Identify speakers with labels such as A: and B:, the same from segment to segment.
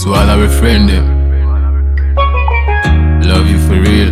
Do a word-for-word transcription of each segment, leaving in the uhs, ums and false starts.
A: To all our friends, them. Love you for real.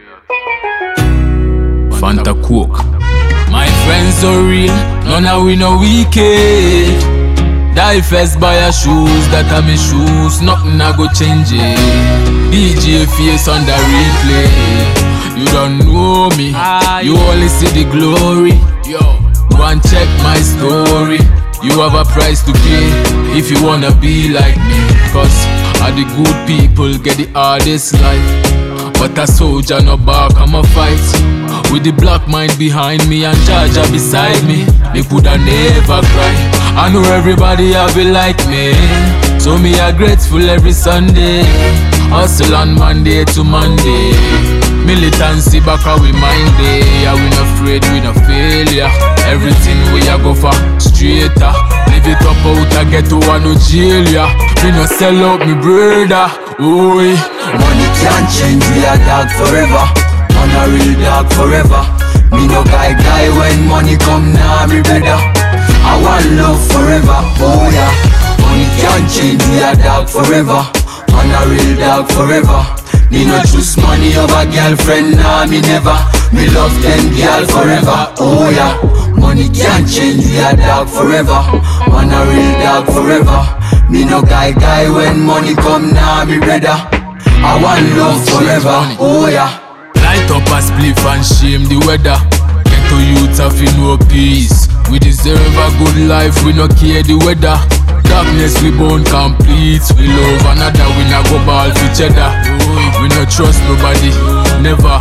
A: Fanta Coke. My friends are real, none of we no wicked. Die first buy a shoes, that are me shoes, nothing I go change it. D J face on the replay. You don't know me, you only see the glory. Yo, go and check my story. You have a price to pay if you wanna be like me. Cause all the good people get the hardest life. But a soldier no back, I'ma fight. With the black mind behind me and Jaja beside me, me coulda never cry. I know everybody have it like me, so me a grateful every Sunday. Hustle on Monday to Monday. Militancy back how we mind day. Yeah, we not afraid, we not failure. Everything we a go for straighter. Live it up out a get to one no jail ya. Me no sell out me brother. Oi.
B: Money can't change, we a dog forever. On a real dog forever. Me no guy guy when money come now, nah, me brother. I want love forever, oh yeah. Money can't change, we a dog forever. On a real dog forever. Me no choose money over girlfriend, nah me never. Me love them girl forever, oh yeah. Money can't change, we a dog forever. On a real dog forever. Me no guy guy when money come now, nah, me brother. I want love forever, oh yeah.
A: Light up a spliff and shame the weather. Get to youth have no peace. We deserve a good life, we no care the weather. Darkness we born complete. We love another, we not go ball for cheddar. We no trust nobody, never.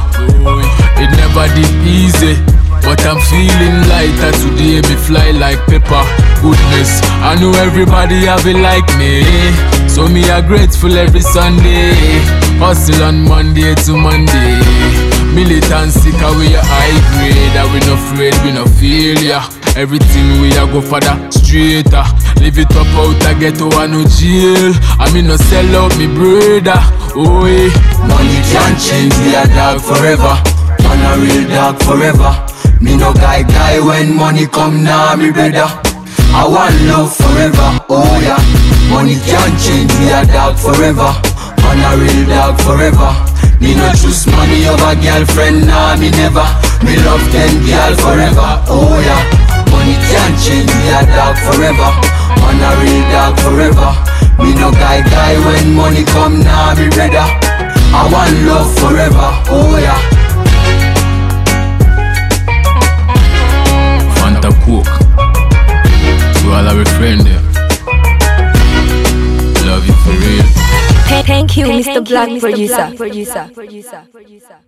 A: It never did easy, but I'm feeling lighter today. Me fly like pepper. Goodness, I know everybody have it like me, so me a grateful every Sunday. Hustle on Monday to Monday. Militancy cause we a high grade. And we no afraid, we no failure. Everything we a go for that straighter. Live it up out a get to one no jail. I mean no sell out me brother. Oh yeah.
B: Money can't change, we a dog forever. On a real dog forever. Me no guy guy when money come now, nah, me brother. I want love forever, oh yeah. Money can't change, we a dog forever. On a real dog forever. Me no choose money over girlfriend, nah me never. Me love them girl forever, oh yeah. Money can't change, we a dog forever. On a real dog forever. Me no guy guy when money come now, nah, me brother. I want love forever, oh yeah.
A: Fanta Coke. To all our friends, them. Love you for real.
C: Thank you, Mister Black Producer.